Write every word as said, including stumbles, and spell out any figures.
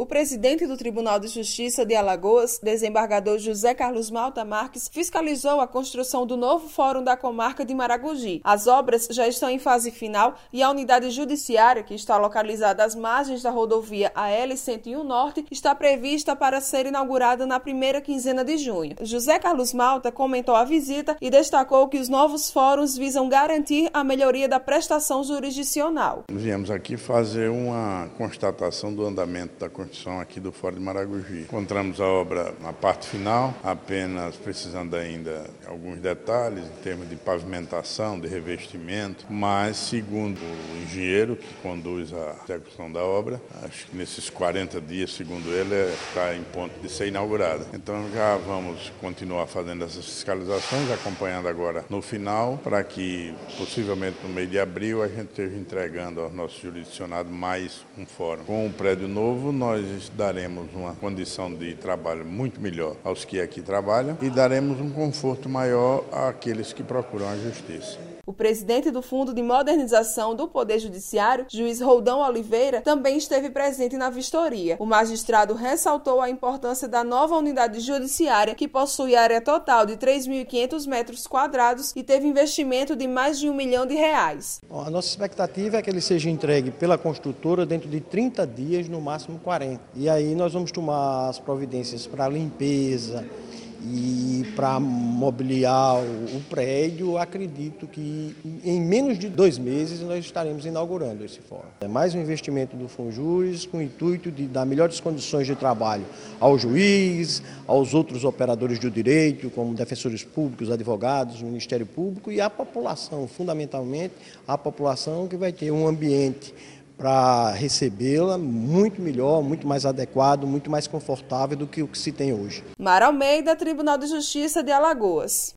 O presidente do Tribunal de Justiça de Alagoas, desembargador José Carlos Malta Marques, fiscalizou a construção do novo Fórum da Comarca de Maragogi. As obras já estão em fase final e a unidade judiciária, que está localizada às margens da rodovia A L cento e um Norte, está prevista para ser inaugurada na primeira quinzena de junho. José Carlos Malta comentou a visita e destacou que os novos fóruns visam garantir a melhoria da prestação jurisdicional. Viemos aqui fazer uma constatação do andamento da construção aqui do Fórum de Maragogi. Encontramos a obra na parte final, apenas precisando ainda de alguns detalhes em termos de pavimentação, de revestimento, mas segundo o engenheiro que conduz a execução da obra, acho que nesses quarenta dias, segundo ele, está em ponto de ser inaugurada. Então já vamos continuar fazendo essas fiscalizações, acompanhando agora no final, para que possivelmente no mês de abril a gente esteja entregando ao nosso jurisdicionado mais um fórum. Com o prédio novo, nós daremos uma condição de trabalho muito melhor aos que aqui trabalham e daremos um conforto maior àqueles que procuram a justiça. O presidente do Fundo de Modernização do Poder Judiciário, juiz Roldão Oliveira, também esteve presente na vistoria. O magistrado ressaltou a importância da nova unidade judiciária, que possui área total de três mil e quinhentos metros quadrados e teve investimento de mais de um milhão de reais. A nossa expectativa é que ele seja entregue pela construtora dentro de trinta dias, no máximo quarenta. E aí nós vamos tomar as providências para limpeza e para mobiliar o prédio. Acredito que em menos de dois meses nós estaremos inaugurando esse fórum. É mais um investimento do Funjuiz com o intuito de dar melhores condições de trabalho ao juiz, aos outros operadores do direito, como defensores públicos, advogados, Ministério Público e a população, fundamentalmente a população que vai ter um ambiente para recebê-la muito melhor, muito mais adequado, muito mais confortável do que o que se tem hoje. Mara Almeida, Tribunal de Justiça de Alagoas.